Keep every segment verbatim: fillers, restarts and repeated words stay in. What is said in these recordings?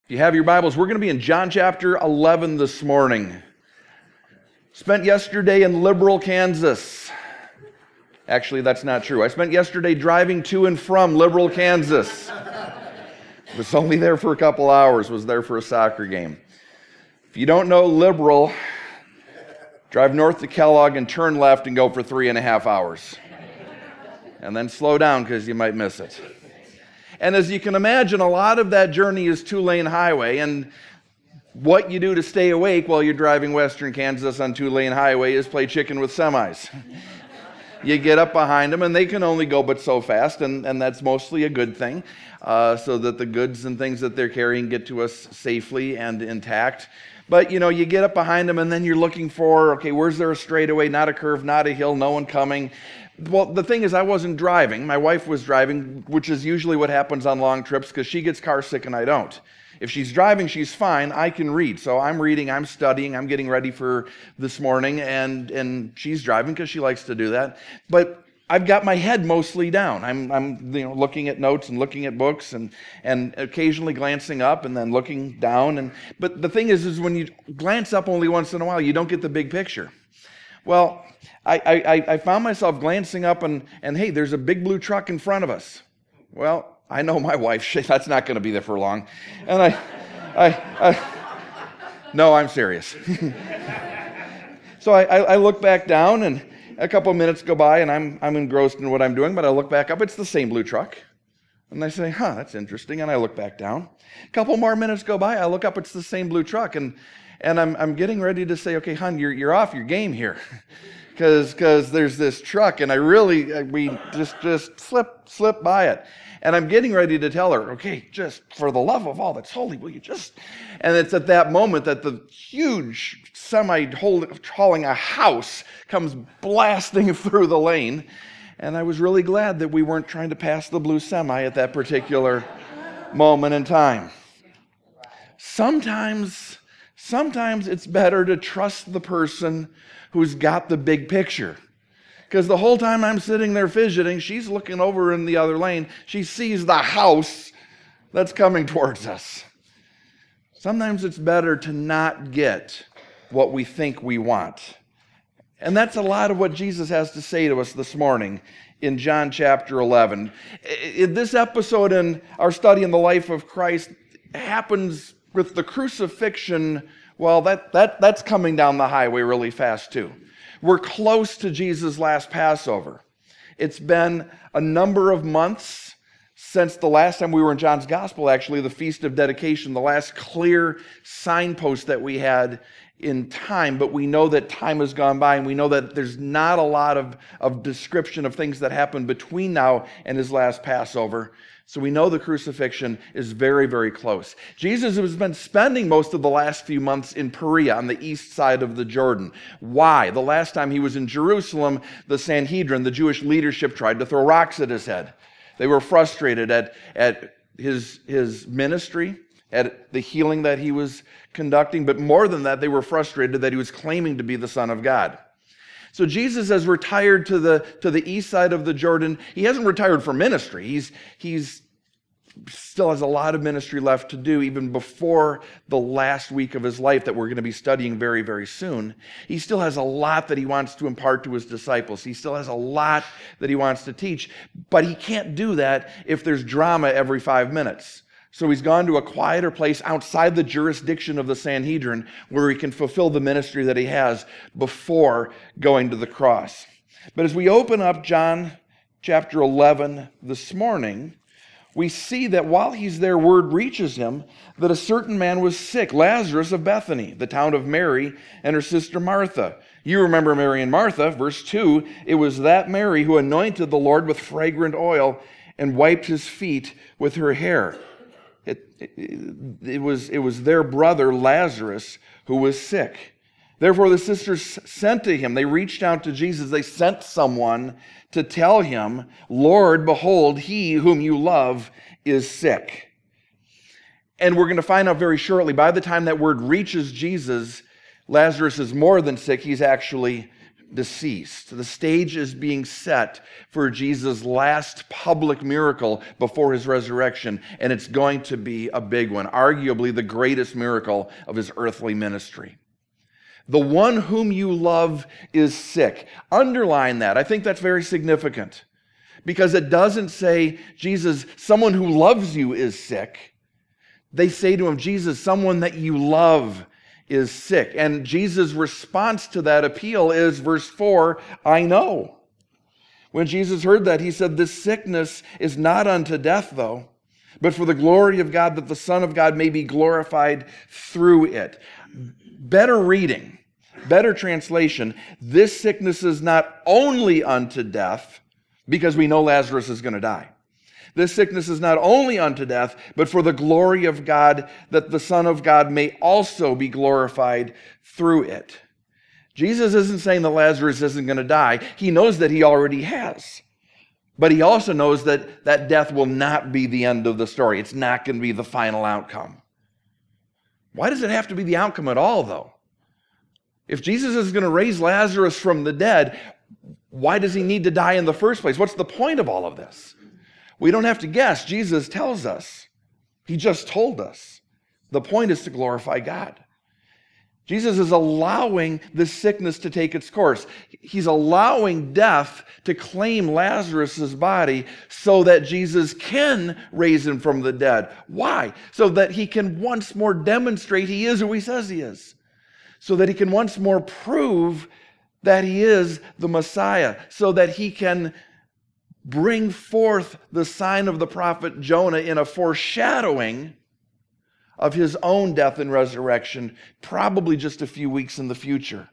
If you have your Bibles, we're going to be in John chapter eleven this morning. Spent yesterday in Liberal, Kansas. Actually, that's not true. I spent yesterday driving to and from Liberal, Kansas. Was only there for a couple hours, was there for a soccer game. If you don't know Liberal, drive north to Kellogg and turn left and go for three and a half hours. And then slow down because you might miss it. And as you can imagine, a lot of that journey is two-lane highway, and what you do to stay awake while you're driving western Kansas on two-lane highway is play chicken with semis. You get up behind them, and they can only go but so fast, and, and that's mostly a good thing, uh, so that the goods and things that they're carrying get to us safely and intact. But, you know, you get up behind them, and then you're looking for, okay, where's there a straightaway, not a curve, not a hill, no one coming. Well, the thing is, I wasn't driving. My wife was driving, which is usually what happens on long trips because she gets car sick and I don't. If she's driving, she's fine. I can read. So I'm reading, I'm studying, I'm getting ready for this morning, and, and she's driving because she likes to do that. But I've got my head mostly down. I'm, I'm you know, looking at notes and looking at books and, and occasionally glancing up and then looking down. And But the thing is, is when you glance up only once in a while, you don't get the big picture. Well, I, I, I found myself glancing up and, and hey, there's a big blue truck in front of us. Well, I know my wife, she, that's not going to be there for long. And I, I, I no, I'm serious. So I, I, I look back down and a couple of minutes go by and I'm, I'm engrossed in what I'm doing, but I look back up, it's the same blue truck. And I say, huh, that's interesting. And I look back down. A couple more minutes go by, I look up, it's the same blue truck. And And I'm I'm getting ready to say, okay, hon, you're you're off your game here, because because there's this truck, and I really we just just slip slip by it, and I'm getting ready to tell her, okay, just for the love of all that's holy, will you just? And it's at that moment that the huge semi hauling a house comes blasting through the lane, and I was really glad that we weren't trying to pass the blue semi at that particular moment in time. Sometimes. Sometimes it's better to trust the person who's got the big picture. Because the whole time I'm sitting there fidgeting, she's looking over in the other lane. She sees the house that's coming towards us. Sometimes it's better to not get what we think we want. And that's a lot of what Jesus has to say to us this morning in John chapter eleven. In this episode in our study in the life of Christ happens with the crucifixion. Well, that, that that's coming down the highway really fast too. We're close to Jesus' last Passover. It's been a number of months since the last time we were in John's Gospel, actually, the Feast of Dedication, the last clear signpost that we had in time, but we know that time has gone by, and we know that there's not a lot of, of description of things that happened between now and his last Passover. So we know the crucifixion is very, very close. Jesus has been spending most of the last few months in Perea on the east side of the Jordan. Why? The last time he was in Jerusalem, the Sanhedrin, the Jewish leadership, tried to throw rocks at his head. They were frustrated at, at his, his ministry, at the healing that he was conducting, but more than that, they were frustrated that he was claiming to be the Son of God. So Jesus has retired to the to the east side of the Jordan. He hasn't retired from ministry. He's he's still has a lot of ministry left to do even before the last week of his life that we're going to be studying very, very soon. He still has a lot that he wants to impart to his disciples. He still has a lot that he wants to teach, but he can't do that if there's drama every five minutes. So he's gone to a quieter place outside the jurisdiction of the Sanhedrin where he can fulfill the ministry that he has before going to the cross. But as we open up John chapter eleven this morning, we see that while he's there, word reaches him that a certain man was sick, Lazarus of Bethany, the town of Mary and her sister Martha. You remember Mary and Martha, verse two, it was that Mary who anointed the Lord with fragrant oil and wiped his feet with her hair. It, it, it, was, it was their brother Lazarus who was sick. Therefore the sisters sent to him. They reached out to Jesus. They sent someone to tell him, Lord, behold, he whom you love is sick. And we're going to find out very shortly, by the time that word reaches Jesus, Lazarus is more than sick. He's actually deceased. The stage is being set for Jesus' last public miracle before his resurrection, and it's going to be a big one, arguably the greatest miracle of his earthly ministry. The one whom you love is sick. Underline that. I think that's very significant because it doesn't say, Jesus, someone who loves you is sick. They say to him, Jesus, someone that you love is sick. And Jesus' response to that appeal is verse four, I know. When Jesus heard that, he said, this sickness is not unto death, though, but for the glory of God, that the Son of God may be glorified through it. Better reading, better translation, this sickness is not only unto death, because we know Lazarus is going to die. This sickness is not only unto death, but for the glory of God, that the Son of God may also be glorified through it. Jesus isn't saying that Lazarus isn't going to die. He knows that he already has. But he also knows that that death will not be the end of the story. It's not going to be the final outcome. Why does it have to be the outcome at all, though? If Jesus is going to raise Lazarus from the dead, why does he need to die in the first place? What's the point of all of this? We don't have to guess. Jesus tells us. He just told us. The point is to glorify God. Jesus is allowing this sickness to take its course. He's allowing death to claim Lazarus' body so that Jesus can raise him from the dead. Why? So that he can once more demonstrate he is who he says he is. So that he can once more prove that he is the Messiah. So that he can bring forth the sign of the prophet Jonah in a foreshadowing of his own death and resurrection, probably just a few weeks in the future.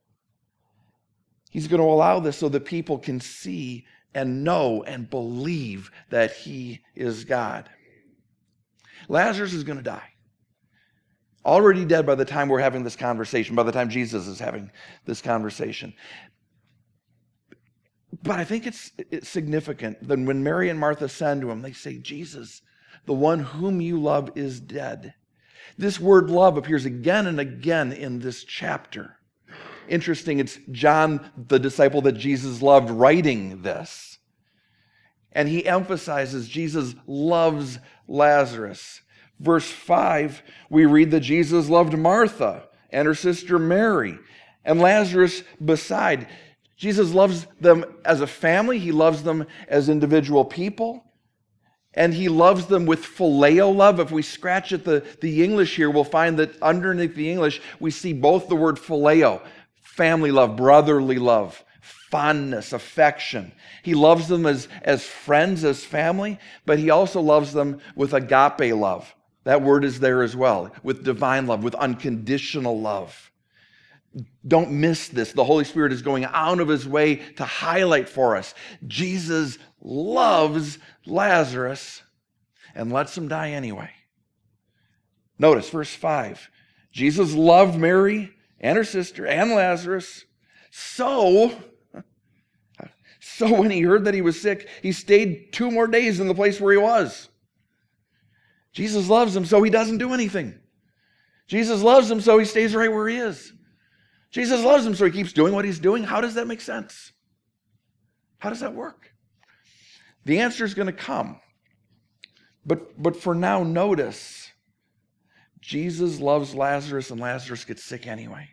He's going to allow this so that people can see and know and believe that he is God. Lazarus is going to die. Already dead by the time we're having this conversation, by the time Jesus is having this conversation. But I think it's, it's significant that when Mary and Martha send to him, they say, Jesus, the one whom you love is dead. This word love appears again and again in this chapter. Interesting, it's John, the disciple that Jesus loved, writing this. And he emphasizes Jesus loves Lazarus. Verse five, we read that Jesus loved Martha and her sister Mary and Lazarus beside. Jesus loves them as a family. He loves them as individual people. And he loves them with phileo love. If we scratch at the, the English here, we'll find that underneath the English, we see both the word phileo, family love, brotherly love, fondness, affection. He loves them as, as friends, as family, but he also loves them with agape love. That word is there as well, with divine love, with unconditional love. Don't miss this. The Holy Spirit is going out of his way to highlight for us. Jesus loves Lazarus and lets him die anyway. Notice verse five. Jesus loved Mary and her sister and Lazarus. So, so when he heard that he was sick, he stayed two more days in the place where he was. Jesus loves him, so he doesn't do anything. Jesus loves him, so he stays right where he is. Jesus loves him, so he keeps doing what he's doing. How does that make sense? How does that work? The answer is going to come. But, but for now, notice, Jesus loves Lazarus, and Lazarus gets sick anyway.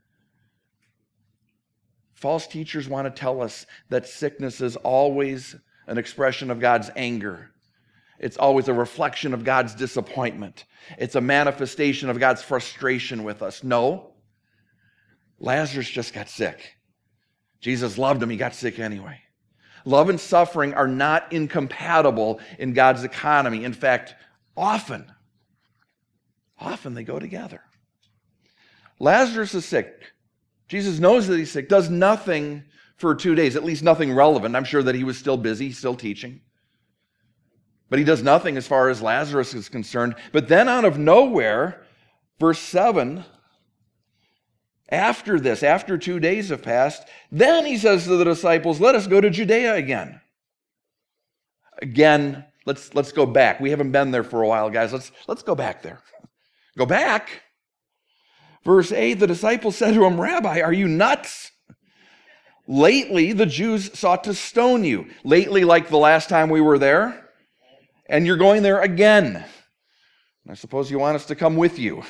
False teachers want to tell us that sickness is always an expression of God's anger. It's always a reflection of God's disappointment. It's a manifestation of God's frustration with us. No. Lazarus just got sick. Jesus loved him. He got sick anyway. Love and suffering are not incompatible in God's economy. In fact, often, often they go together. Lazarus is sick. Jesus knows that he's sick, does nothing for two days, at least nothing relevant. I'm sure that he was still busy, still teaching. But he does nothing as far as Lazarus is concerned. But then out of nowhere, verse seven, after this, after two days have passed, then he says to the disciples, let us go to Judea again. Again, let's, let's go back. We haven't been there for a while, guys. Let's, let's go back there. Go back. Verse eight, the disciples said to him, Rabbi, are you nuts? Lately, the Jews sought to stone you. Lately, like the last time we were there. And you're going there again. I suppose you want us to come with you.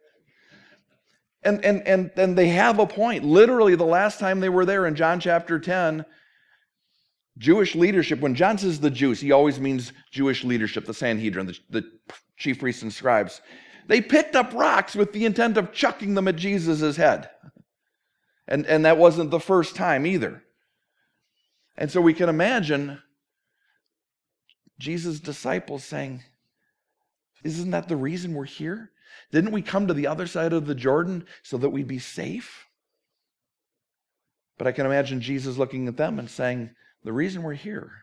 and, and, and, and they have a point. Literally, the last time they were there in John chapter ten, Jewish leadership, when John says the Jews, he always means Jewish leadership, the Sanhedrin, the, the chief priests and scribes. They picked up rocks with the intent of chucking them at Jesus' head. And, and that wasn't the first time either. And so we can imagine Jesus' disciples saying, isn't that the reason we're here? Didn't we come to the other side of the Jordan so that we'd be safe? But I can imagine Jesus looking at them and saying, the reason we're here,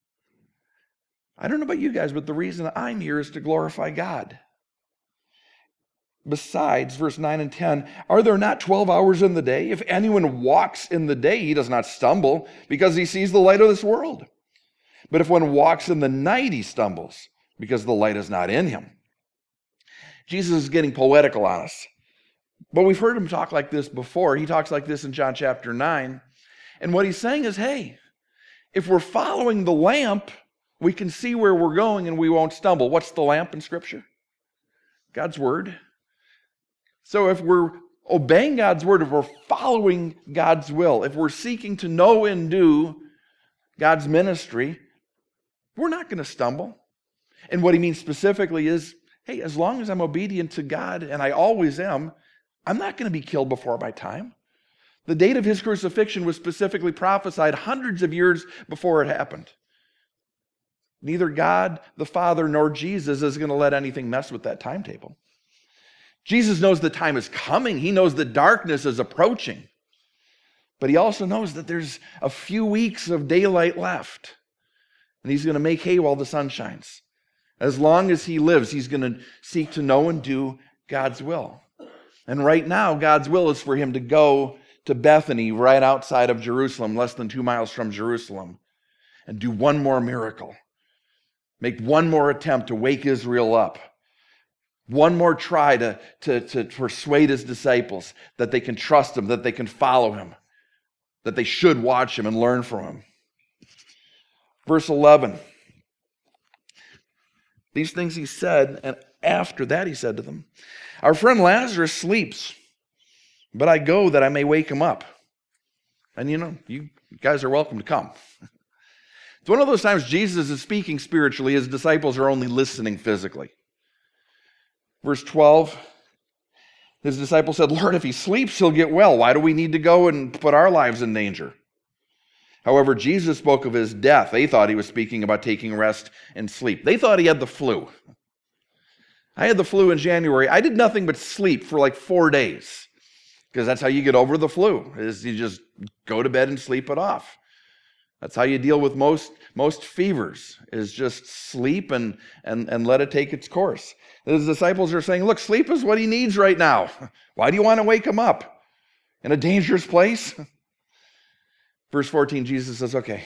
I don't know about you guys, but the reason I'm here is to glorify God. Besides, verse nine and ten, are there not twelve hours in the day? If anyone walks in the day, he does not stumble because he sees the light of this world. But if one walks in the night, he stumbles because the light is not in him. Jesus is getting poetical on us. But we've heard him talk like this before. He talks like this in John chapter nine. And what he's saying is, hey, if we're following the lamp, we can see where we're going and we won't stumble. What's the lamp in Scripture? God's Word. So if we're obeying God's Word, if we're following God's will, if we're seeking to know and do God's ministry, we're not going to stumble. And what he means specifically is, hey, as long as I'm obedient to God, and I always am, I'm not going to be killed before my time. The date of his crucifixion was specifically prophesied hundreds of years before it happened. Neither God, the Father, nor Jesus is going to let anything mess with that timetable. Jesus knows the time is coming. He knows the darkness is approaching. But he also knows that there's a few weeks of daylight left. And he's going to make hay while the sun shines. As long as he lives, he's going to seek to know and do God's will. And right now, God's will is for him to go to Bethany, right outside of Jerusalem, less than two miles from Jerusalem, and do one more miracle. Make one more attempt to wake Israel up. One more try to, to, to persuade his disciples that they can trust him, that they can follow him, that they should watch him and learn from him. Verse eleven. These things he said, and after that he said to them, our friend Lazarus sleeps, but I go that I may wake him up. And you know, you guys are welcome to come. It's one of those times Jesus is speaking spiritually, his disciples are only listening physically. Verse twelve, his disciples said, Lord, if he sleeps, he'll get well. Why do we need to go and put our lives in danger? However, Jesus spoke of his death. They thought he was speaking about taking rest and sleep. They thought he had the flu. I had the flu in January. I did nothing but sleep for like four days because that's how you get over the flu, is you just go to bed and sleep it off. That's how you deal with most, most fevers, is just sleep and, and, and let it take its course. His disciples are saying, look, sleep is what he needs right now. Why do you want to wake him up? In a dangerous place? Verse fourteen, Jesus says, okay,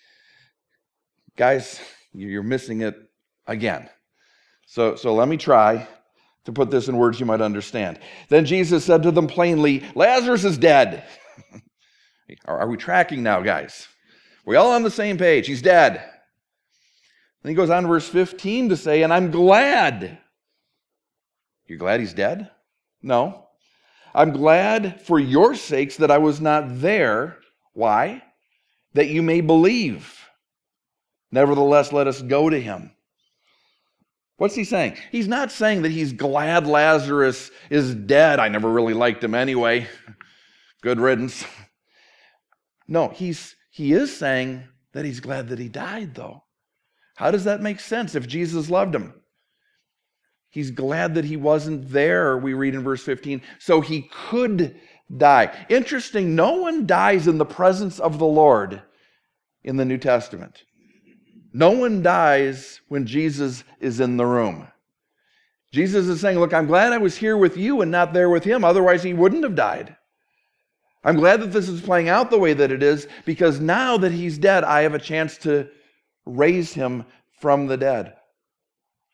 guys, you're missing it again. So, so let me try to put this in words you might understand. Then Jesus said to them plainly, Lazarus is dead. Are, are we tracking now, guys? We all on the same page. He's dead. Then he goes on to verse fifteen to say, and I'm glad. You're glad he's dead? No. I'm glad for your sakes that I was not there. Why? That you may believe. Nevertheless, let us go to him. What's he saying? He's not saying that he's glad Lazarus is dead. I never really liked him anyway. Good riddance. No, he's he is saying that he's glad that he died, though. How does that make sense if Jesus loved him? He's glad that he wasn't there, we read in verse fifteen, so he could die. Interesting, no one dies in the presence of the Lord in the New Testament. No one dies when Jesus is in the room. Jesus is saying, look, I'm glad I was here with you and not there with him. Otherwise, he wouldn't have died. I'm glad that this is playing out the way that it is, because now that he's dead, I have a chance to raise him from the dead.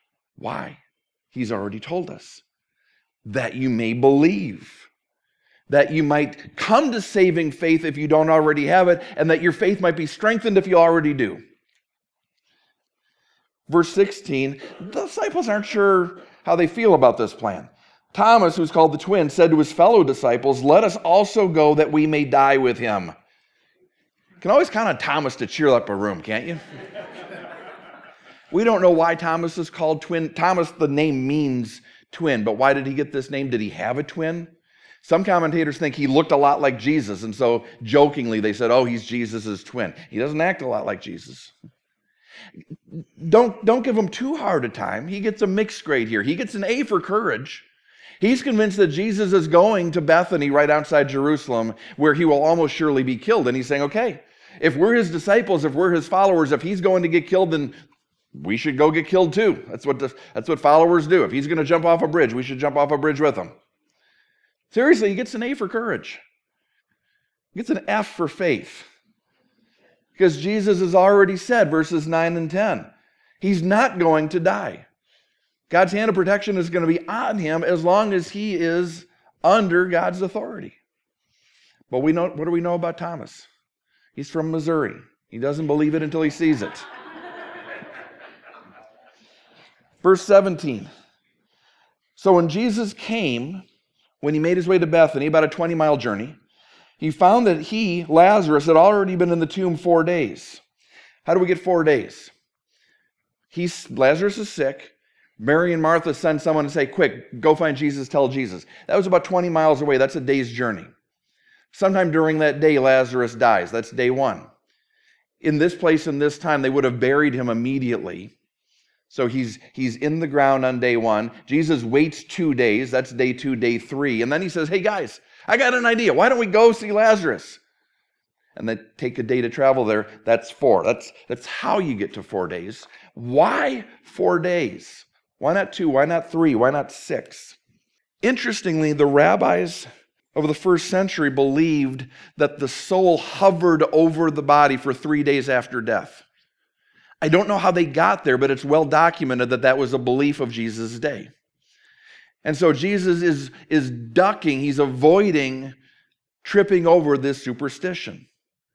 Why? He's already told us that you may believe. that you might come to saving faith if you don't already have it, and that your faith might be strengthened if you already do. Verse sixteen, the disciples aren't sure how they feel about this plan. Thomas, who's called the twin, said to his fellow disciples, "Let us also go that we may die with him." You can always count on Thomas to cheer up a room, can't you? We don't know why Thomas is called twin. Thomas, the name means twin, but why did he get this name? Did he have a twin? Some commentators think he looked a lot like Jesus, and so jokingly they said, oh, he's Jesus' twin. He doesn't act a lot like Jesus. Don't, don't give him too hard a time. He gets a mixed grade here. He gets an A for courage. He's convinced that Jesus is going to Bethany right outside Jerusalem, where he will almost surely be killed. And he's saying, okay, if we're his disciples, if we're his followers, if he's going to get killed, then we should go get killed too. That's what, the, that's what followers do. If he's going to jump off a bridge, we should jump off a bridge with him. Seriously, he gets an A for courage. He gets an F for faith. Because Jesus has already said, verses nine and ten, he's not going to die. God's hand of protection is going to be on him as long as he is under God's authority. But we know, what do we know about Thomas? He's from Missouri. He doesn't believe it until he sees it. Verse seventeen. So when Jesus came, when he made his way to Bethany, about a twenty-mile journey, he found that he, Lazarus, had already been in the tomb four days. How do we get four days? He's, Lazarus is sick. Mary and Martha send someone to say, quick, go find Jesus, tell Jesus. That was about twenty miles away. That's a day's journey. Sometime during that day, Lazarus dies. That's day one. In this place and this time, they would have buried him immediately. So he's, he's in the ground on day one. Jesus waits two days. That's day two, day three. And then he says, hey guys, I got an idea. Why don't we go see Lazarus? And then take a day to travel there. That's four. That's, that's how you get to four days. Why four days? Why not two? Why not three? Why not six? Interestingly, the rabbis of the first century believed that the soul hovered over the body for three days after death. I don't know how they got there, but it's well documented that that was a belief of Jesus' day. And so Jesus is, is ducking, he's avoiding tripping over this superstition.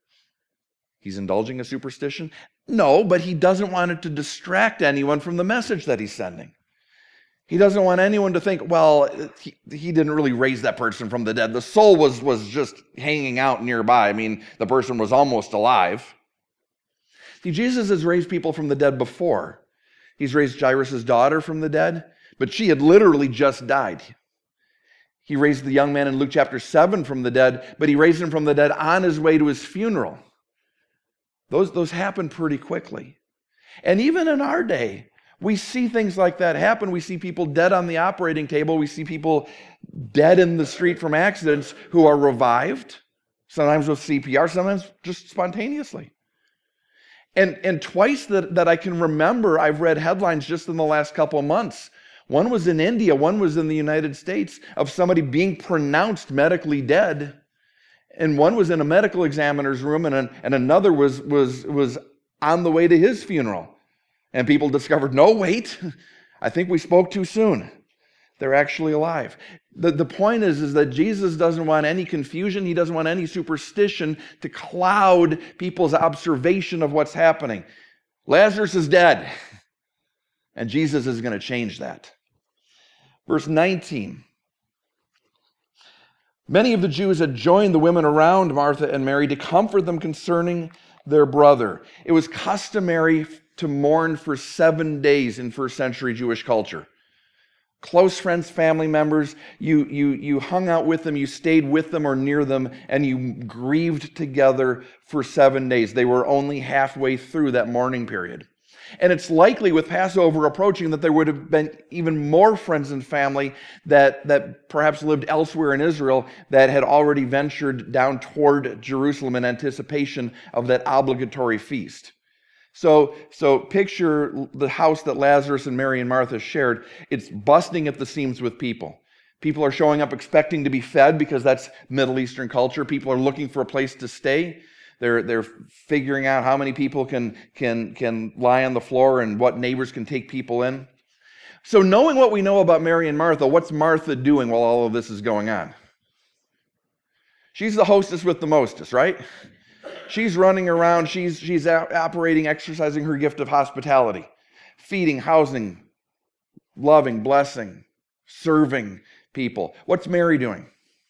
He's indulging a superstition? No, but he doesn't want it to distract anyone from the message that he's sending. He doesn't want anyone to think, well, he, he didn't really raise that person from the dead. The soul was, was just hanging out nearby. I mean, the person was almost alive. See, Jesus has raised people from the dead before. He's raised Jairus' daughter from the dead, but she had literally just died. He raised the young man in Luke chapter seven from the dead, but he raised him from the dead on his way to his funeral. Those, those happen pretty quickly. And even in our day, we see things like that happen. We see people dead on the operating table. We see people dead in the street from accidents who are revived, sometimes with C P R, sometimes just spontaneously. And, and twice that, that I can remember, I've read headlines just in the last couple of months. One was in India, one was in the United States, of somebody being pronounced medically dead. And one was in a medical examiner's room, and, an, and another was, was, was on the way to his funeral. And people discovered, no, wait, I think we spoke too soon. They're actually alive. The, the point is, is that Jesus doesn't want any confusion. He doesn't want any superstition to cloud people's observation of what's happening. Lazarus is dead, and Jesus is going to change that. Verse nineteen. Many of the Jews had joined the women around Martha and Mary to comfort them concerning their brother. It was customary to mourn for seven days in first century Jewish culture. Close friends, family members, you, you, you hung out with them, you stayed with them or near them, and you grieved together for seven days. They were only halfway through that mourning period. And it's likely with Passover approaching that there would have been even more friends and family that, that perhaps lived elsewhere in Israel that had already ventured down toward Jerusalem in anticipation of that obligatory feast. So, so picture the house that Lazarus and Mary and Martha shared. It's busting at the seams with people. People are showing up expecting to be fed because that's Middle Eastern culture. People are looking for a place to stay. They're, they're figuring out how many people can, can, can lie on the floor and what neighbors can take people in. So knowing what we know about Mary and Martha, what's Martha doing while all of this is going on? She's the hostess with the mostest, right? She's running around. She's, she's operating, exercising her gift of hospitality, feeding, housing, loving, blessing, serving people. What's Mary doing?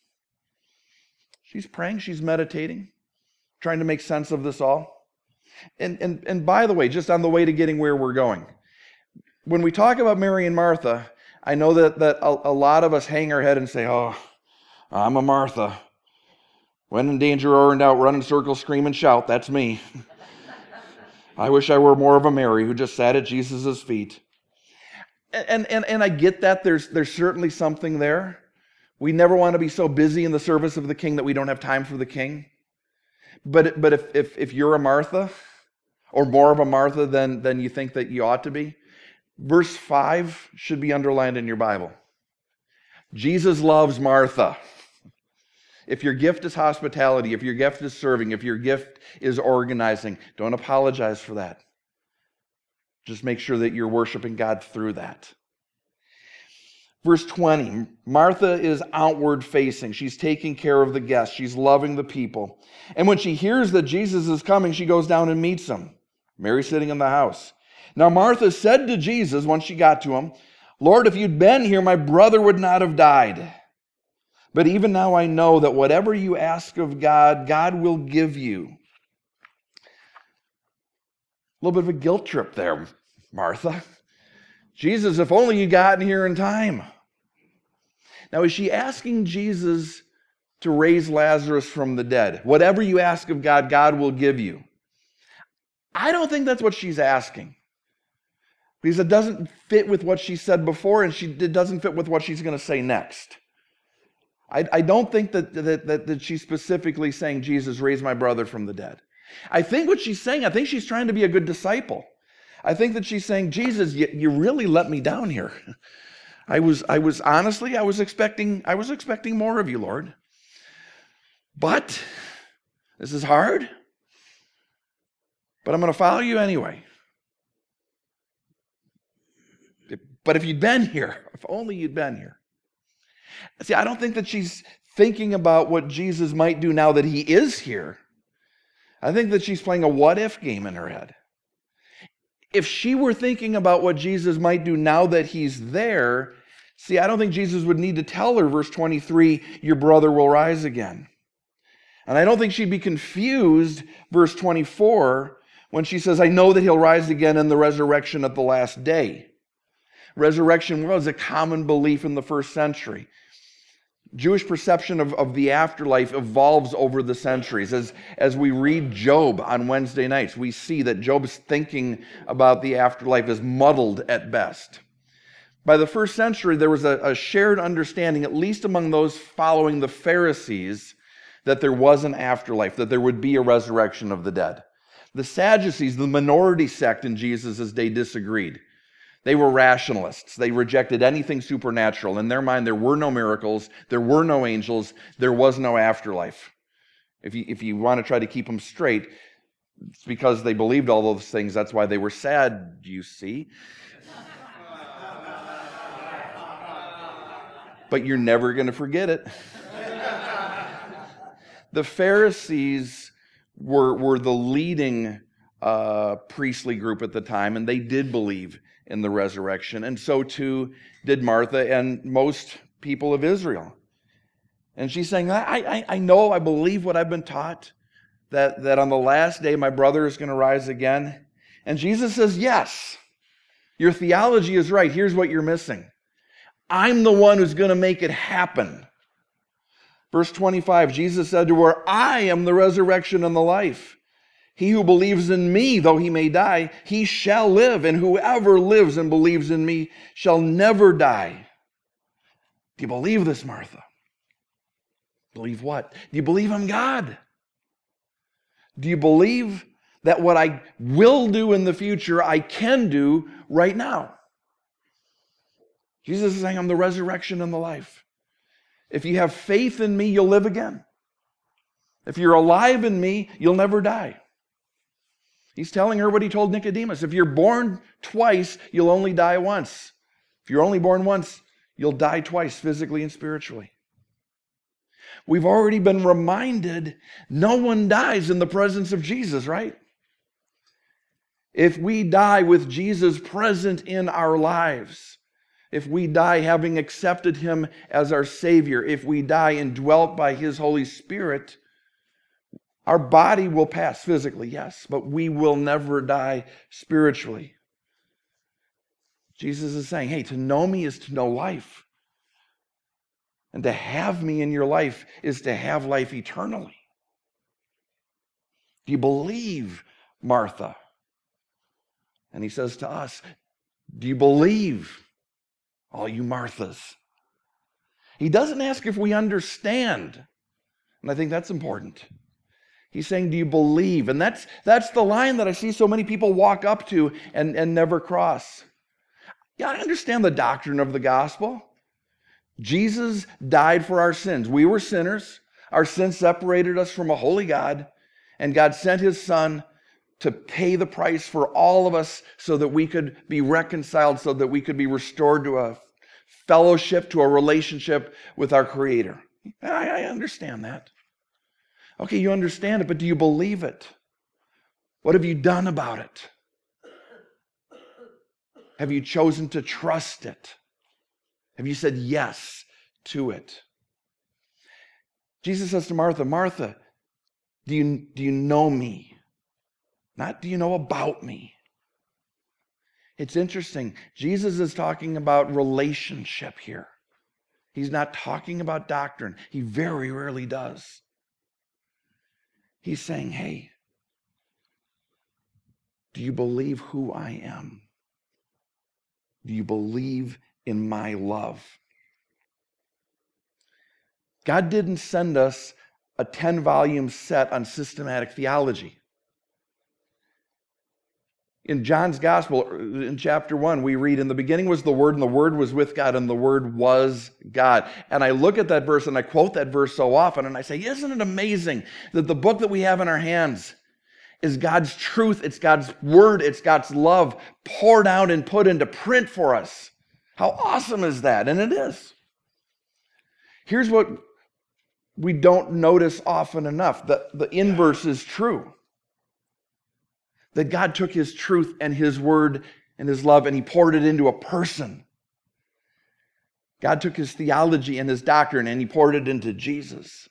She's praying. She's meditating, trying to make sense of this all. And, and, and by the way, just on the way to getting where we're going, when we talk about Mary and Martha, I know that, that a, a lot of us hang our head and say, oh, I'm a Martha. When in danger or in doubt, run in circles, scream and shout. That's me. I wish I were more of a Mary who just sat at Jesus' feet. And, and, and I get that. There's, there's certainly something there. We never want to be so busy in the service of the King that we don't have time for the King. But, but if, if, if you're a Martha, or more of a Martha than, than you think that you ought to be, verse five should be underlined in your Bible. Jesus loves Martha. If your gift is hospitality, if your gift is serving, if your gift is organizing, don't apologize for that. Just make sure that you're worshiping God through that. Verse twenty, Martha is outward facing. She's taking care of the guests. She's loving the people. And when she hears that Jesus is coming, she goes down and meets him. Mary's sitting in the house. Now Martha said to Jesus, once she got to him, Lord, if you'd been here, my brother would not have died. But even now I know that whatever you ask of God, God will give you. A little bit of a guilt trip there, Martha. Jesus, if only you'd gotten here in time. Now, is she asking Jesus to raise Lazarus from the dead? Whatever you ask of God, God will give you. I don't think that's what she's asking. Because it doesn't fit with what she said before, and she, it doesn't fit with what she's going to say next. I, I don't think that, that, that, that she's specifically saying, Jesus, raise my brother from the dead. I think what she's saying, I think she's trying to be a good disciple. I think that she's saying, Jesus, you, you really let me down here. I was, I was honestly, I was expecting, I was expecting more of you, Lord. But this is hard. But I'm going to follow you anyway. But if you'd been here, if only you'd been here. See, I don't think that she's thinking about what Jesus might do now that he is here. I think that she's playing a what-if game in her head. If she were thinking about what Jesus might do now that he's there, see, I don't think Jesus would need to tell her, verse twenty-three, your brother will rise again. And I don't think she'd be confused, verse twenty-four, when she says, I know that he'll rise again in the resurrection at the last day. Resurrection was a common belief in the first century. Jewish perception of, of the afterlife evolves over the centuries. As, as we read Job on Wednesday nights, we see that Job's thinking about the afterlife is muddled at best. By the first century, there was a, a shared understanding, at least among those following the Pharisees, that there was an afterlife, that there would be a resurrection of the dead. The Sadducees, the minority sect in Jesus' day, disagreed. They were rationalists. They rejected anything supernatural. In their mind, there were no miracles, there were no angels, there was no afterlife. If you, if you want to try to keep them straight, it's because they believed all those things. That's why they were sad, you see. But you're never going to forget it. The Pharisees were, were the leading uh, priestly group at the time, and they did believe in the resurrection, and so too did Martha and most people of Israel. And she's saying, I, I, I know, I believe what I've been taught, that, that on the last day my brother is going to rise again. And Jesus says, yes, your theology is right. Here's what you're missing. I'm the one who's going to make it happen. Verse twenty-five, Jesus said to her, I am the resurrection and the life. He who believes in me, though he may die, he shall live. And whoever lives and believes in me shall never die. Do you believe this, Martha? Believe what? Do you believe in God? Do you believe that what I will do in the future, I can do right now? Jesus is saying, I'm the resurrection and the life. If you have faith in me, you'll live again. If you're alive in me, you'll never die. He's telling her what he told Nicodemus. If you're born twice, you'll only die once. If you're only born once, you'll die twice, physically and spiritually. we've already been reminded no one dies in the presence of Jesus, right? If we die with Jesus present in our lives, if we die having accepted him as our Savior, if we die indwelt by his Holy Spirit, our body will pass physically, yes, but we will never die spiritually. Jesus is saying, hey, to know me is to know life. And to have me in your life is to have life eternally. Do you believe, Martha? And he says to us, do you believe, all you Marthas? He doesn't ask if we understand. And I think that's important. He's saying, do you believe? And that's, that's the line that I see so many people walk up to and, and never cross. Yeah, I understand the doctrine of the gospel. Jesus died for our sins. We were sinners. Our sins separated us from a holy God. And God sent his Son to pay the price for all of us so that we could be reconciled, so that we could be restored to a fellowship, to a relationship with our Creator. I, I understand that. Okay, you understand it, but do you believe it? What have you done about it? Have you chosen to trust it? Have you said yes to it? Jesus says to Martha, Martha, do you, do you know me? Not do you know about me? It's interesting. Jesus is talking about relationship here. He's not talking about doctrine. He very rarely does. He's saying, hey, do you believe who I am? Do you believe in my love? God didn't send us a ten-volume set on systematic theology. In John's Gospel, in chapter one, we read, in the beginning was the Word, and the Word was with God, and the Word was God. And I look at that verse, and I quote that verse so often, and I say, isn't it amazing that the book that we have in our hands is God's truth, it's God's Word, it's God's love poured out and put into print for us? How awesome is that? And it is. Here's what we don't notice often enough. The, the inverse is true. That God took his truth and his word and his love and he poured it into a person. God took his theology and his doctrine and he poured it into Jesus.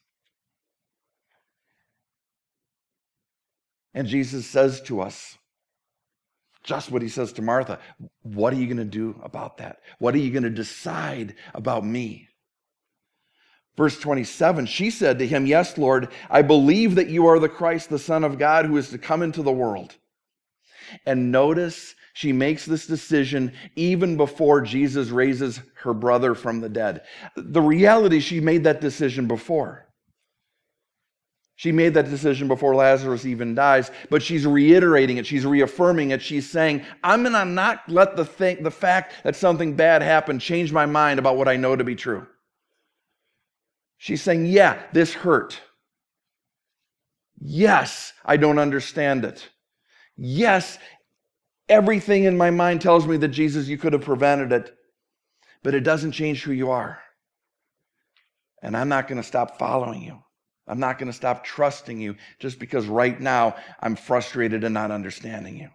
And Jesus says to us, just what he says to Martha, what are you going to do about that? What are you going to decide about me? Verse twenty-seven, she said to him, yes, Lord, I believe that you are the Christ, the Son of God, who is to come into the world. And notice she makes this decision even before Jesus raises her brother from the dead. The reality, she made that decision before. She made that decision before Lazarus even dies, but she's reiterating it. She's reaffirming it. She's saying, I'm going to not let the, th- the fact that something bad happened change my mind about what I know to be true. She's saying, yeah, this hurt. Yes, I don't understand it. Yes, everything in my mind tells me that, Jesus, you could have prevented it, but it doesn't change who you are. And I'm not going to stop following you. I'm not going to stop trusting you just because right now I'm frustrated and not understanding you.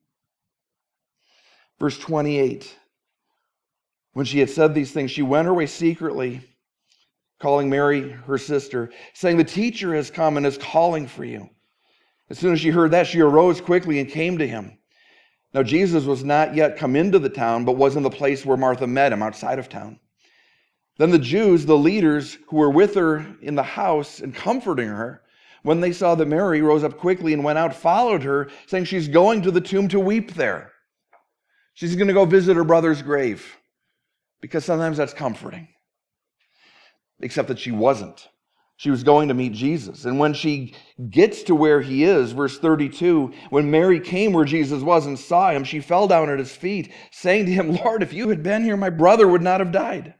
Verse twenty-eight, when she had said these things, she went her way secretly, calling Mary, her sister, saying, the teacher has come and is calling for you. As soon as she heard that, she arose quickly and came to him. Now Jesus was not yet come into the town, but was in the place where Martha met him, outside of town. Then the Jews, the leaders who were with her in the house and comforting her, when they saw that Mary rose up quickly and went out, followed her, saying she's going to the tomb to weep there. She's going to go visit her brother's grave, because sometimes that's comforting. Except that she wasn't. She was going to meet Jesus. And when she gets to where he is, verse thirty-two, when Mary came where Jesus was and saw him, she fell down at his feet, saying to him, Lord, if you had been here, my brother would not have died.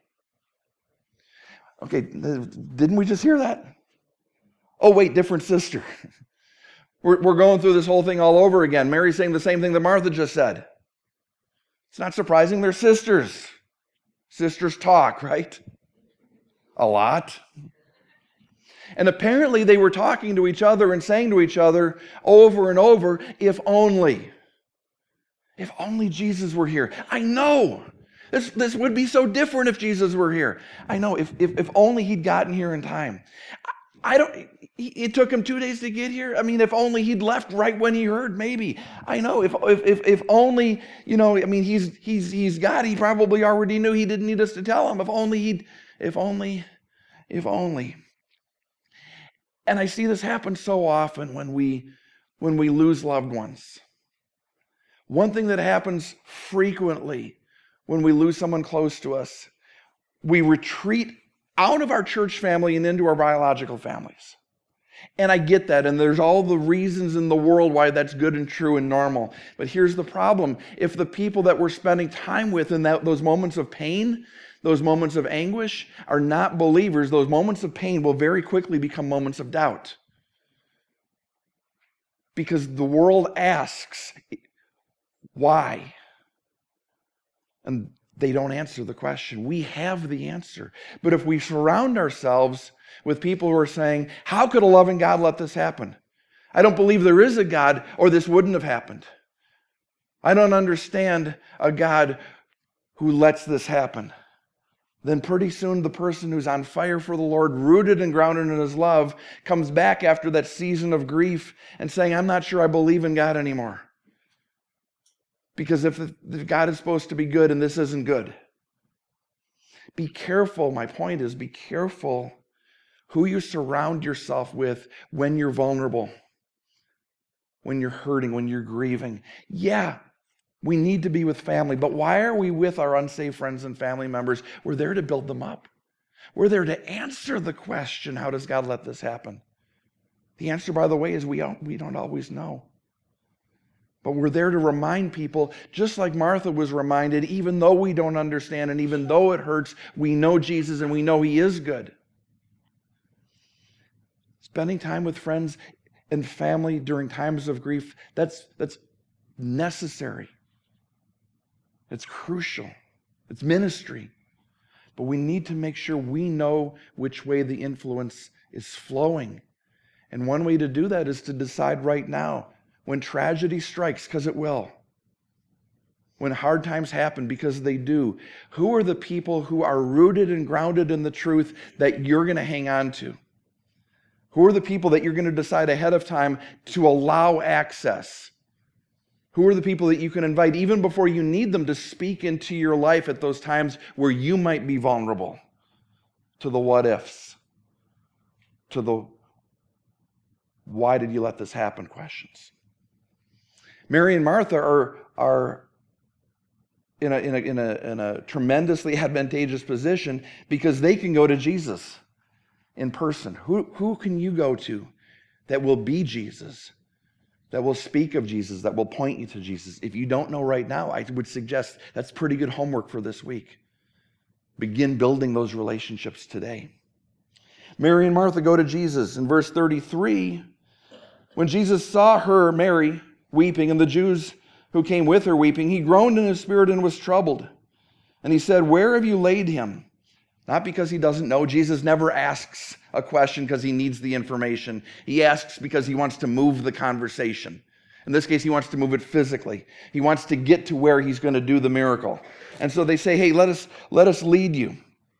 Okay, didn't we just hear that? Oh, wait, different sister. We're, we're going through this whole thing all over again. Mary's saying the same thing that Martha just said. It's not surprising, they're sisters. Sisters talk, right? A lot. And apparently they were talking to each other and saying to each other over and over, if only, if only Jesus were here. I know this, this would be so different if Jesus were here. I know, if, if, if only he'd gotten here in time. I don't, it took him two days to get here. I mean, if only he'd left right when he heard, maybe. I know, if if if, if only, you know, I mean, he's he's he's God. He probably already knew. He didn't need us to tell him. If only he'd, if only, if only. And I see this happen so often when we when we lose loved ones. One thing that happens frequently when we lose someone close to us, we retreat out of our church family and into our biological families. And I get that, and there's all the reasons in the world why that's good and true and normal. But here's the problem. If the people that we're spending time with in that, those moments of pain, those moments of anguish, are not believers, those moments of pain will very quickly become moments of doubt. Because the world asks, why? And they don't answer the question. We have the answer. But if we surround ourselves with people who are saying, how could a loving God let this happen? I don't believe there is a God, or this wouldn't have happened. I don't understand a God who lets this happen. Then pretty soon the person who's on fire for the Lord, rooted and grounded in his love, comes back after that season of grief and saying, I'm not sure I believe in God anymore. Because if God is supposed to be good and this isn't good. Be careful, my point is, be careful who you surround yourself with when you're vulnerable, when you're hurting, when you're grieving. Yeah, we need to be with family, but why are we with our unsaved friends and family members? We're there to build them up. We're there to answer the question, how does God let this happen? The answer, by the way, is we don't, we don't always know. But we're there to remind people, just like Martha was reminded, even though we don't understand and even though it hurts, we know Jesus and we know he is good. Spending time with friends and family during times of grief, that's, that's necessary. It's crucial. It's ministry. But we need to make sure we know which way the influence is flowing. And one way to do that is to decide right now, when tragedy strikes, because it will, when hard times happen, because they do, who are the people who are rooted and grounded in the truth that you're going to hang on to? Who are the people that you're going to decide ahead of time to allow access? Who are the people that you can invite even before you need them to speak into your life at those times where you might be vulnerable to the what ifs, to the why did you let this happen questions? Mary and Martha are, are in, a, in, a, in, a, in a tremendously advantageous position because they can go to Jesus in person. Who, who can you go to that will be Jesus, that will speak of Jesus, that will point you to Jesus? If you don't know right now, I would suggest that's pretty good homework for this week. Begin building those relationships today. Mary and Martha go to Jesus. In verse thirty-three, when Jesus saw her, Mary, weeping, and the Jews who came with her weeping, he groaned in his spirit and was troubled. And he said, where have you laid him? Not because he doesn't know. Jesus never asks a question because he needs the information. He asks because he wants to move the conversation. In this case, he wants to move it physically. He wants to get to where he's going to do the miracle. And so they say, hey, let us, let us lead you.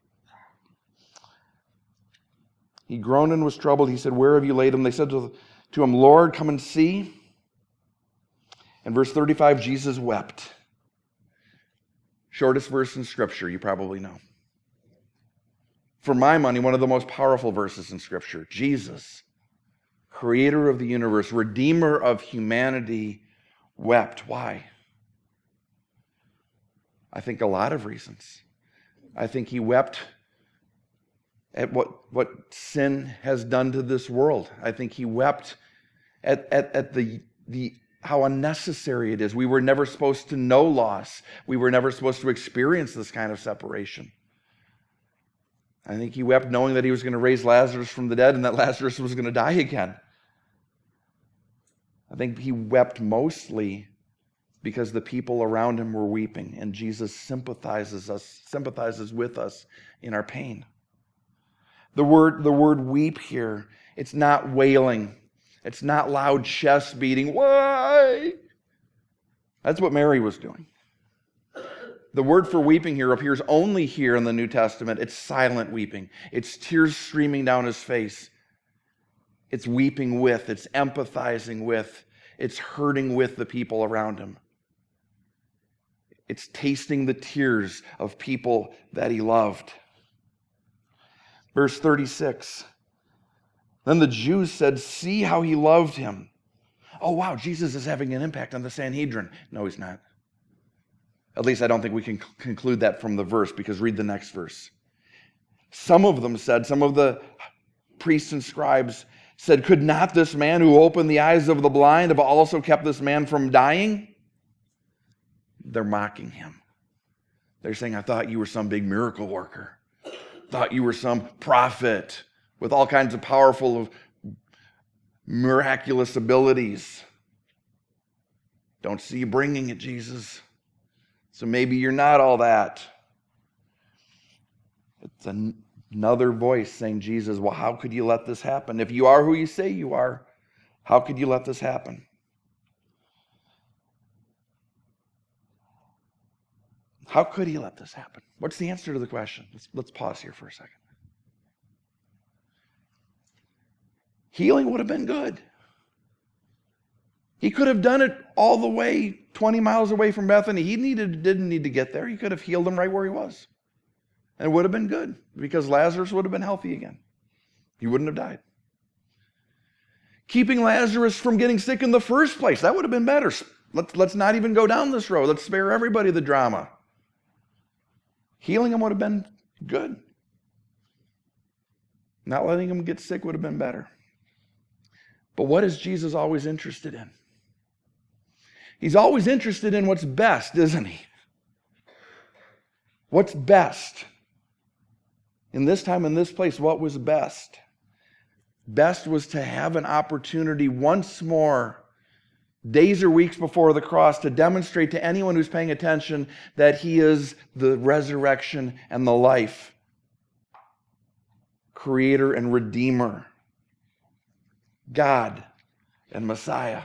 He groaned and was troubled. He said, where have you laid him? They said to, to him, Lord, come and see. In verse thirty-five, Jesus wept. Shortest verse in Scripture, you probably know. For my money, one of the most powerful verses in Scripture. Jesus, creator of the universe, redeemer of humanity, wept. Why? I think a lot of reasons. I think he wept at what, what sin has done to this world. I think he wept at, at, at the, the how unnecessary it is. We were never supposed to know loss. We were never supposed to experience this kind of separation. I think he wept knowing that he was going to raise Lazarus from the dead and that Lazarus was going to die again. I think he wept mostly because the people around him were weeping, and Jesus sympathizes us, sympathizes with us in our pain. The word, the word weep here, it's not wailing. It's not loud chest beating. Why? That's what Mary was doing. The word for weeping here appears only here in the New Testament. It's silent weeping. It's tears streaming down his face. It's weeping with, it's empathizing with, it's hurting with the people around him. It's tasting the tears of people that he loved. Verse thirty-six. Then the Jews said, "See how he loved him." Oh, wow, Jesus is having an impact on the Sanhedrin. No, he's not. At least I don't think we can conclude that from the verse, because read the next verse. Some of them said, some of the priests and scribes said, "Could not this man who opened the eyes of the blind have also kept this man from dying?" They're mocking him. They're saying, "I thought you were some big miracle worker. Thought you were some prophet with all kinds of powerful, miraculous abilities. Don't see you bringing it, Jesus. So maybe you're not all that." It's an, another voice saying, "Jesus, well, how could you let this happen? If you are who you say you are, how could you let this happen?" How could he let this happen? What's the answer to the question? Let's, let's pause here for a second. Healing would have been good. He could have done it all the way twenty miles away from Bethany. He needed, didn't need to get there. He could have healed him right where he was. And it would have been good, because Lazarus would have been healthy again. He wouldn't have died. Keeping Lazarus from getting sick in the first place, that would have been better. Let's, let's not even go down this road. Let's spare everybody the drama. Healing him would have been good. Not letting him get sick would have been better. But what is Jesus always interested in? He's always interested in what's best, isn't he? What's best? In this time, in this place, what was best? Best was to have an opportunity once more, days or weeks before the cross, to demonstrate to anyone who's paying attention that he is the resurrection and the life, creator and redeemer, God and Messiah.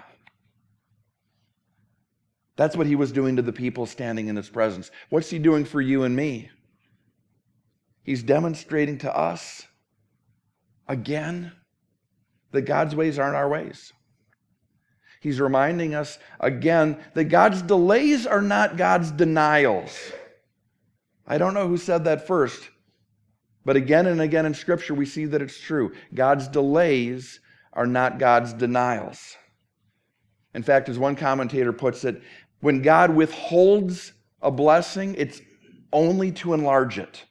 That's what he was doing to the people standing in his presence. What's he doing for you and me? He's demonstrating to us again that God's ways aren't our ways. He's reminding us again that God's delays are not God's denials. I don't know who said that first, but again and again in Scripture we see that it's true. God's delays are not God's denials. In fact, as one commentator puts it, when God withholds a blessing, it's only to enlarge it.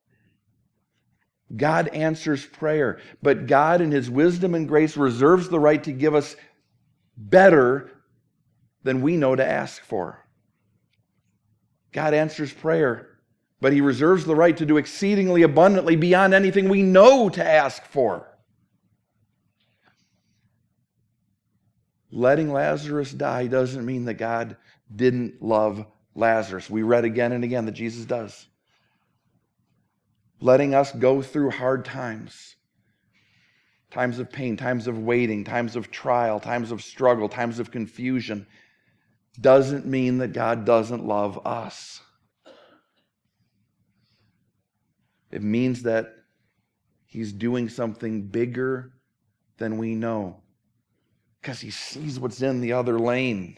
God answers prayer, but God in his wisdom and grace reserves the right to give us better than we know to ask for. God answers prayer, but he reserves the right to do exceedingly abundantly beyond anything we know to ask for. Letting Lazarus die doesn't mean that God didn't love Lazarus. We read again and again that Jesus does. Letting us go through hard times, times of pain, times of waiting, times of trial, times of struggle, times of confusion, doesn't mean that God doesn't love us. It means that he's doing something bigger than we know, because he sees what's in the other lane.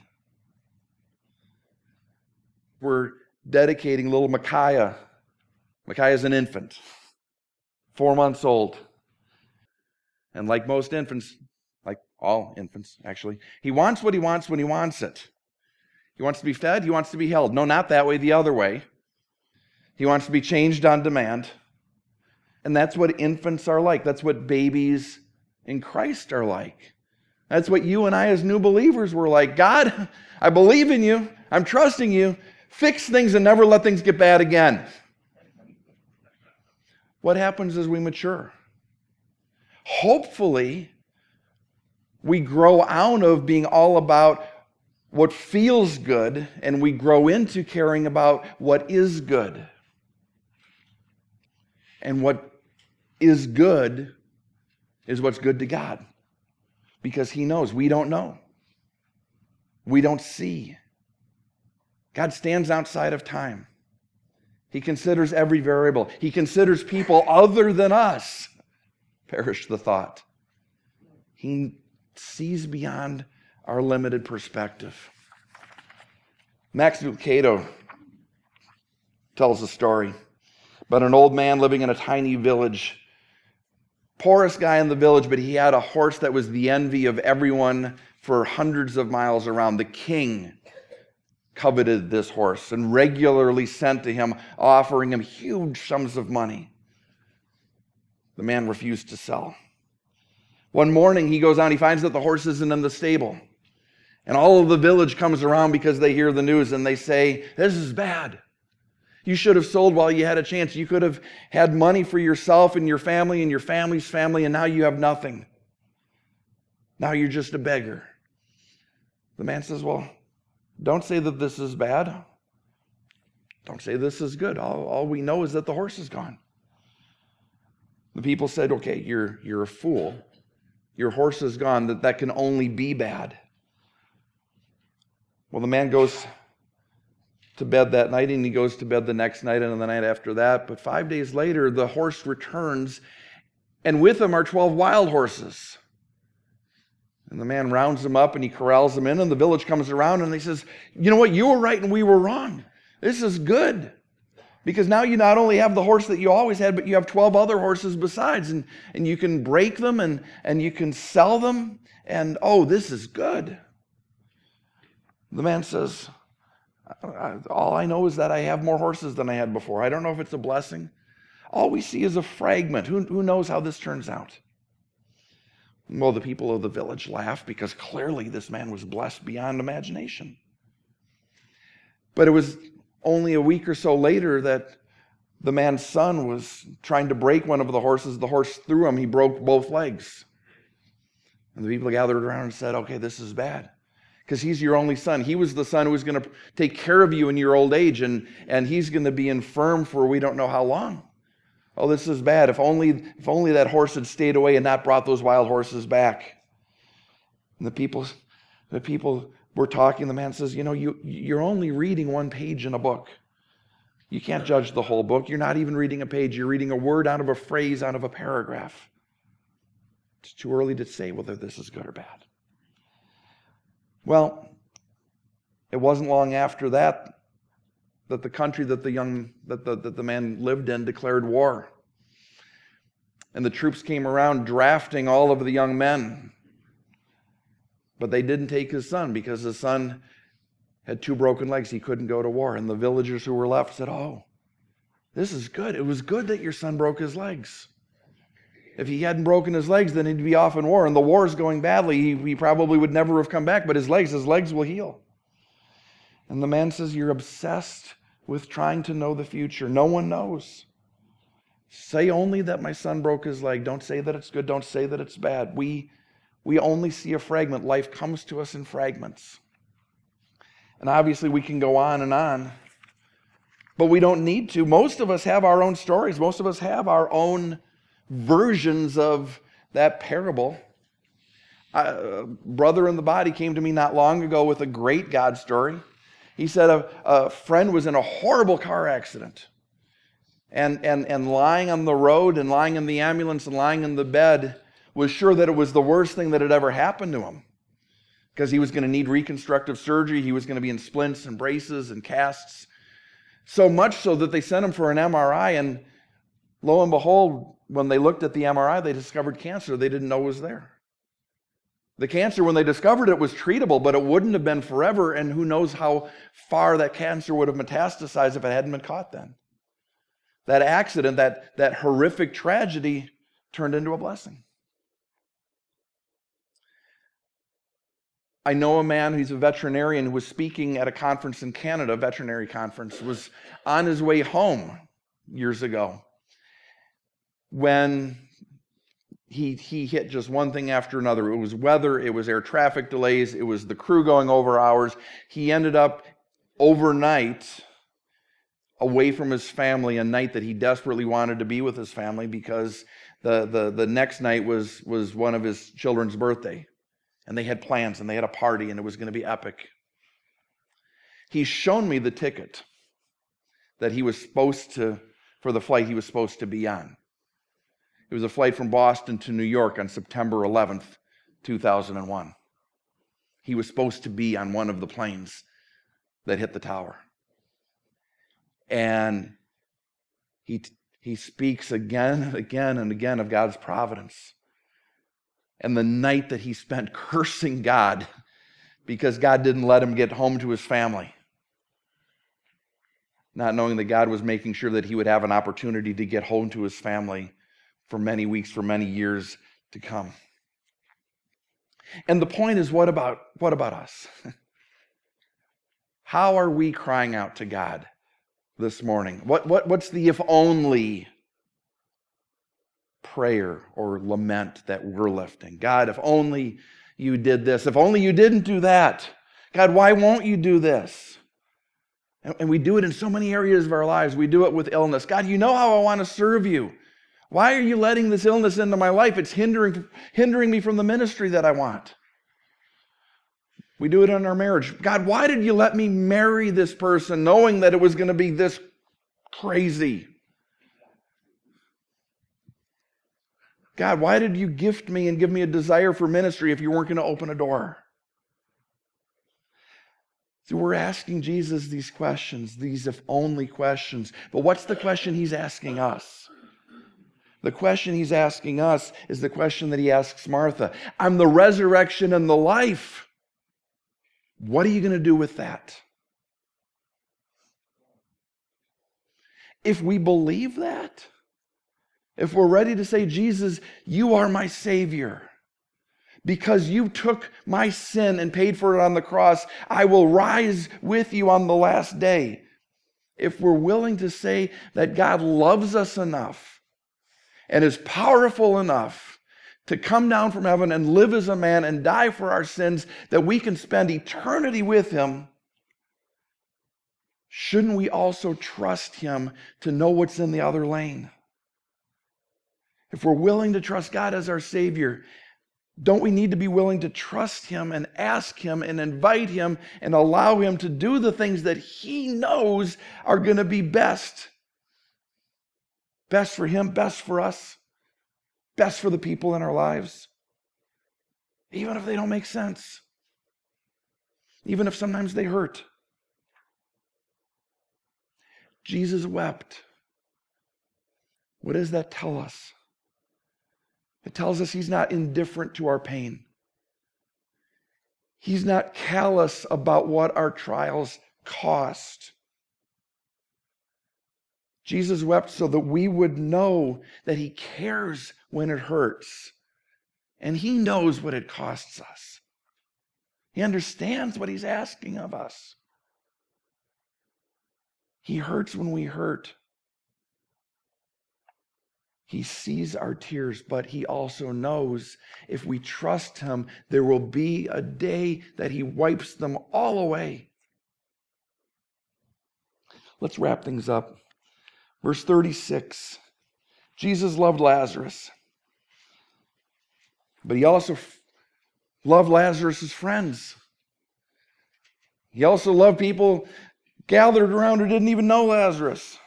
We're dedicating little Micaiah. Micaiah's an infant, four months old. And like most infants, like all infants actually, he wants what he wants when he wants it. He wants to be fed, he wants to be held. No, not that way, the other way. He wants to be changed on demand. And that's what infants are like. That's what babies in Christ are like. That's what you and I as new believers were like. God, I believe in you. I'm trusting you. Fix things and never let things get bad again. What happens as we mature? Hopefully, we grow out of being all about what feels good and we grow into caring about what is good and what is good is what's good to God. Because he knows. We don't know. We don't see. God stands outside of time. He considers every variable. He considers people other than us. Perish the thought. He sees beyond our limited perspective. Max Lucado tells a story about an old man living in a tiny village. Poorest guy in the village, but he had a horse that was the envy of everyone for hundreds of miles around. The king coveted this horse and regularly sent to him, offering him huge sums of money. The man refused to sell. One morning he goes out, he finds that the horse isn't in the stable. And all of the village comes around because they hear the news and they say, this is bad. You should have sold while you had a chance. You could have had money for yourself and your family and your family's family, and now you have nothing. Now you're just a beggar. The man says, well, don't say that this is bad. Don't say this is good. All, all we know is that the horse is gone. The people said, okay, you're, you're a fool. Your horse is gone. That, that can only be bad. Well, the man goes to bed that night, and he goes to bed the next night and the night after that. But five days later, the horse returns, and with him are twelve wild horses. And the man rounds them up and he corrals them in, and the village comes around and he says, you know what, you were right and we were wrong. This is good. Because now you not only have the horse that you always had, but you have twelve other horses besides, and, and you can break them and, and you can sell them, and oh, this is good. The man says, all I know is that I have more horses than I had before. I don't know if it's a blessing. All we see is a fragment. Who, who knows how this turns out? Well, the people of the village laugh because clearly this man was blessed beyond imagination. But it was only a week or so later that the man's son was trying to break one of the horses. The horse threw him. He broke both legs. And the people gathered around and said, okay, this is bad. Because he's your only son. He was the son who was going to take care of you in your old age, and, and he's going to be infirm for we don't know how long. Oh, this is bad. If only, if only that horse had stayed away and not brought those wild horses back. And the people, the people were talking. The man says, you know, you, you're only reading one page in a book. You can't judge the whole book. You're not even reading a page. You're reading a word out of a phrase, out of a paragraph. It's too early to say whether this is good or bad. Well, it wasn't long after that that the country that the young that the, that the man lived in declared war. And the troops came around drafting all of the young men. But they didn't take his son because his son had two broken legs. He couldn't go to war. And the villagers who were left said, oh, this is good. It was good that your son broke his legs. If he hadn't broken his legs, then he'd be off in war. And the war's going badly. He, he probably would never have come back. But his legs, his legs will heal. And the man says, you're obsessed with trying to know the future. No one knows. Say only that my son broke his leg. Don't say that it's good. Don't say that it's bad. We, we only see a fragment. Life comes to us in fragments. And obviously we can go on and on. But we don't need to. Most of us have our own stories. Most of us have our own versions of that parable. A brother in the body came to me not long ago with a great God story. He said a, a friend was in a horrible car accident and, and, and lying on the road and lying in the ambulance and lying in the bed, was sure that it was the worst thing that had ever happened to him because he was going to need reconstructive surgery. He was going to be in splints and braces and casts. So much so that they sent him for an M R I, and lo and behold, when they looked at the M R I, they discovered cancer they didn't know was there. The cancer, when they discovered it, was treatable, but it wouldn't have been forever, and who knows how far that cancer would have metastasized if it hadn't been caught then. That accident, that, that horrific tragedy turned into a blessing. I know a man who's a veterinarian who was speaking at a conference in Canada, a veterinary conference, was on his way home years ago when He, he hit just one thing after another. It was weather, it was air traffic delays, it was the crew going over hours. He ended up overnight away from his family, a night that he desperately wanted to be with his family, because the, the, the next night was, was one of his children's birthday. And they had plans, and they had a party, and it was going to be epic. He's shown me the ticket that he was supposed to, for the flight he was supposed to be on. It was a flight from Boston to New York on September eleventh, two thousand one. He was supposed to be on one of the planes that hit the tower. And he, he speaks again and again and again of God's providence. And the night that he spent cursing God because God didn't let him get home to his family, not knowing that God was making sure that he would have an opportunity to get home to his family for many weeks, for many years to come. And the point is, what about, what about us? How are we crying out to God this morning? What, what, what's the if only prayer or lament that we're lifting? God, if only you did this. If only you didn't do that. God, why won't you do this? And, and we do it in so many areas of our lives. We do it with illness. God, you know how I want to serve you. Why are you letting this illness into my life? It's hindering, hindering me from the ministry that I want. We do it in our marriage. God, why did you let me marry this person knowing that it was going to be this crazy? God, why did you gift me and give me a desire for ministry if you weren't going to open a door? So we're asking Jesus these questions, these if only questions. But what's the question he's asking us? The question he's asking us is the question that he asks Martha. I'm the resurrection and the life. What are you going to do with that? If we believe that, if we're ready to say, Jesus, you are my Savior, because you took my sin and paid for it on the cross, I will rise with you on the last day. If we're willing to say that God loves us enough and is powerful enough to come down from heaven and live as a man and die for our sins, that we can spend eternity with him, shouldn't we also trust him to know what's in the other lane? If we're willing to trust God as our Savior, don't we need to be willing to trust him and ask him and invite him and allow him to do the things that he knows are going to be best? Best for him, best for us, best for the people in our lives. Even if they don't make sense. Even if sometimes they hurt. Jesus wept. What does that tell us? It tells us he's not indifferent to our pain. He's not callous about what our trials cost. Jesus wept so that we would know that he cares when it hurts. And he knows what it costs us. He understands what he's asking of us. He hurts when we hurt. He sees our tears, but he also knows if we trust him, there will be a day that he wipes them all away. Let's wrap things up. Verse thirty-six, Jesus loved Lazarus, but he also f- loved Lazarus' friends. He also loved people gathered around who didn't even know Lazarus.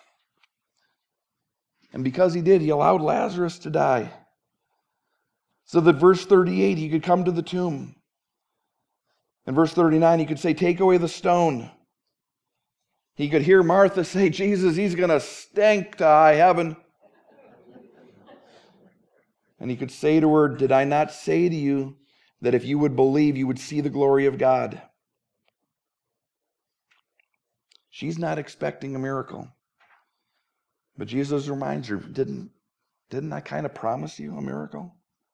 And because he did, he allowed Lazarus to die. So that verse thirty-eight, he could come to the tomb. In verse thirty-nine, he could say, take away the stone. He could hear Martha say, Jesus, he's going to stink to high heaven. And he could say to her, did I not say to you that if you would believe, you would see the glory of God? She's not expecting a miracle. But Jesus reminds her, didn't, didn't I kind of promise you a miracle?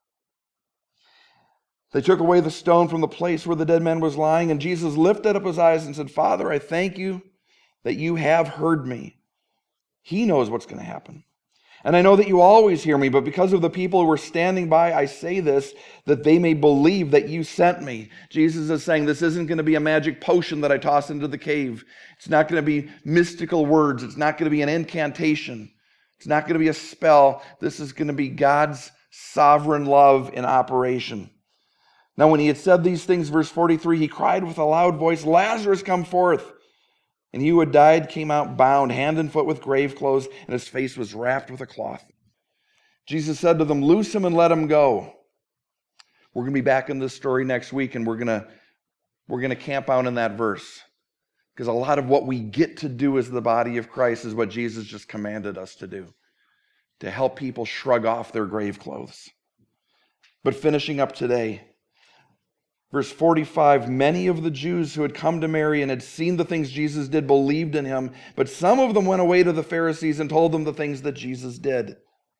They took away the stone from the place where the dead man was lying, and Jesus lifted up his eyes and said, Father, I thank you that you have heard me. He knows what's going to happen. And I know that you always hear me, but because of the people who are standing by, I say this, that they may believe that you sent me. Jesus is saying this isn't going to be a magic potion that I toss into the cave. It's not going to be mystical words. It's not going to be an incantation. It's not going to be a spell. This is going to be God's sovereign love in operation. Now, when he had said these things, verse forty-three, he cried with a loud voice, Lazarus, come forth. And he who had died came out bound, hand and foot with grave clothes, and his face was wrapped with a cloth. Jesus said to them, loose him and let him go. We're going to be back in this story next week, and we're going to, we're going to camp out in that verse. Because a lot of what we get to do as the body of Christ is what Jesus just commanded us to do. To help people shrug off their grave clothes. But finishing up today, verse forty-five, many of the Jews who had come to Mary and had seen the things Jesus did believed in him, but some of them went away to the Pharisees and told them the things that Jesus did.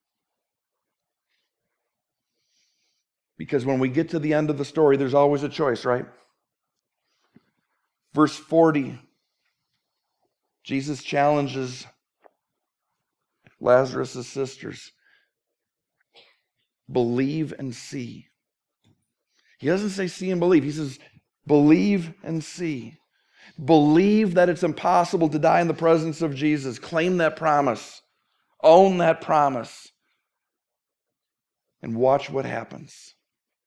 Because when we get to the end of the story, there's always a choice, right? Verse forty, Jesus challenges Lazarus' sisters. Believe and see. He doesn't say see and believe. He says believe and see. Believe that it's impossible to die in the presence of Jesus. Claim that promise. Own that promise. And watch what happens.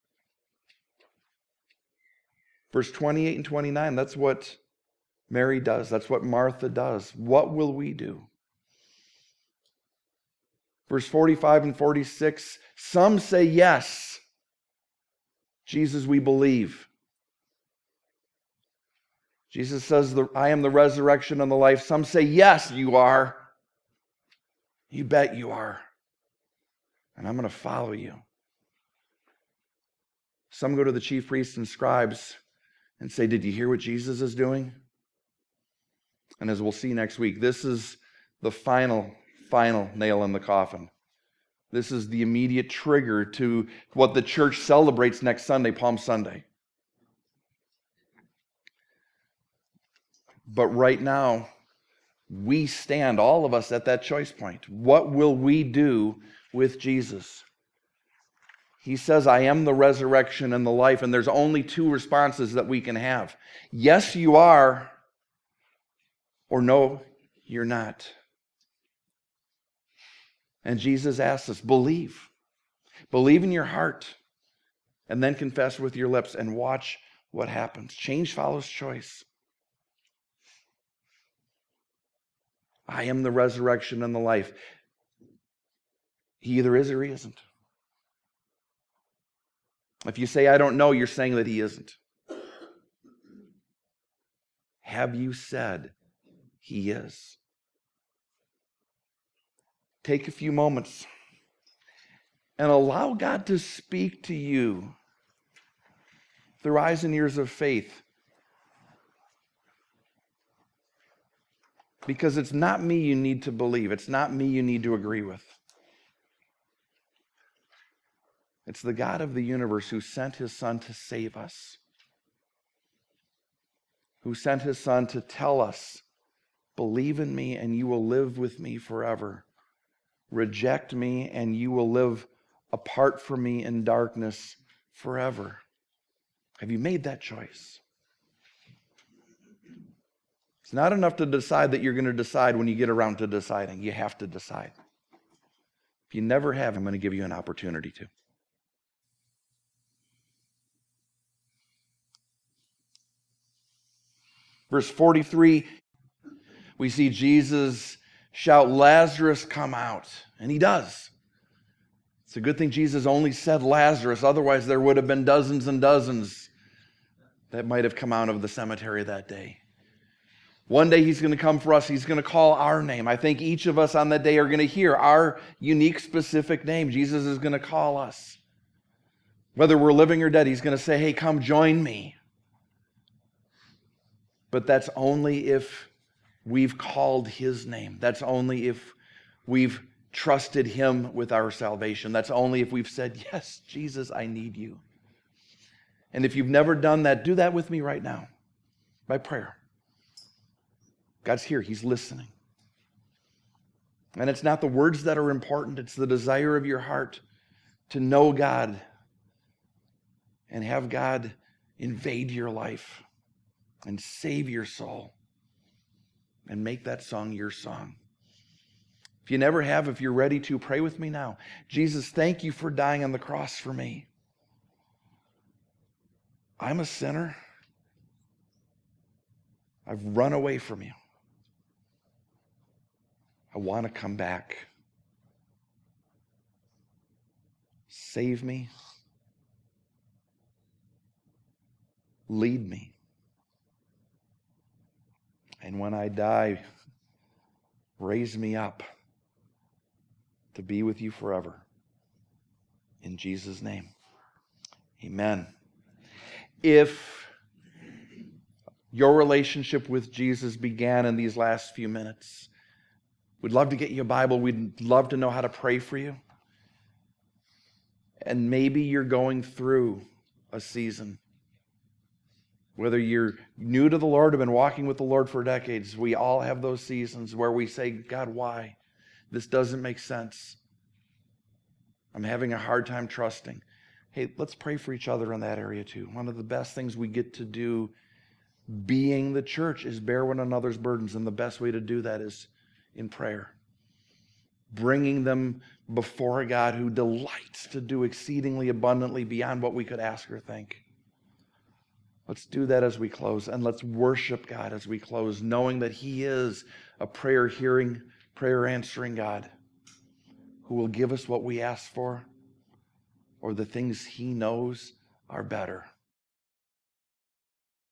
Verse twenty-eight and twenty-nine, that's what Mary does. That's what Martha does. What will we do? Verse forty-five and forty-six, some say yes. Jesus, we believe. Jesus says, I am the resurrection and the life. Some say, yes, you are. You bet you are. And I'm going to follow you. Some go to the chief priests and scribes and say, did you hear what Jesus is doing? And as we'll see next week, this is the final, final nail in the coffin. This is the immediate trigger to what the church celebrates next Sunday, Palm Sunday. But right now, we stand, all of us, at that choice point. What will we do with Jesus? He says, I am the resurrection and the life, and there's only two responses that we can have. Yes, you are, or no, you're not. And Jesus asks us, believe. Believe in your heart, and then confess with your lips, and watch what happens. Change follows choice. I am the resurrection and the life. He either is or he isn't. If you say, I don't know, you're saying that he isn't. Have you said he is? Take a few moments and allow God to speak to you through eyes and ears of faith. Because it's not me you need to believe. It's not me you need to agree with. It's the God of the universe who sent his Son to save us. Who sent his Son to tell us, believe in me and you will live with me forever. Reject me and you will live apart from me in darkness forever. Have you made that choice? It's not enough to decide that you're going to decide when you get around to deciding. You have to decide. If you never have, I'm going to give you an opportunity to. Verse forty-three, we see Jesus shout, Lazarus, come out. And he does. It's a good thing Jesus only said Lazarus. Otherwise, there would have been dozens and dozens that might have come out of the cemetery that day. One day he's going to come for us. He's going to call our name. I think each of us on that day are going to hear our unique, specific name. Jesus is going to call us. Whether we're living or dead, he's going to say, hey, come join me. But that's only if we've called his name. That's only if we've trusted him with our salvation. That's only if we've said, yes, Jesus, I need you. And if you've never done that, do that with me right now by prayer. God's here. He's listening. And it's not the words that are important, it's the desire of your heart to know God and have God invade your life and save your soul and make that song your song. If you never have, if you're ready to, pray with me now. Jesus, thank you for dying on the cross for me. I'm a sinner. I've run away from you. I want to come back. Save me. Lead me. And when I die, raise me up to be with you forever. In Jesus' name, amen. If your relationship with Jesus began in these last few minutes, we'd love to get you a Bible. We'd love to know how to pray for you. And maybe you're going through a season. Whether you're new to the Lord or been walking with the Lord for decades, we all have those seasons where we say, God, why? This doesn't make sense. I'm having a hard time trusting. Hey, let's pray for each other in that area too. One of the best things we get to do being the church is bear one another's burdens, and the best way to do that is in prayer. Bringing them before a God who delights to do exceedingly abundantly beyond what we could ask or think. Let's do that as we close, and let's worship God as we close, knowing that He is a prayer-hearing, prayer-answering God who will give us what we ask for, or the things He knows are better.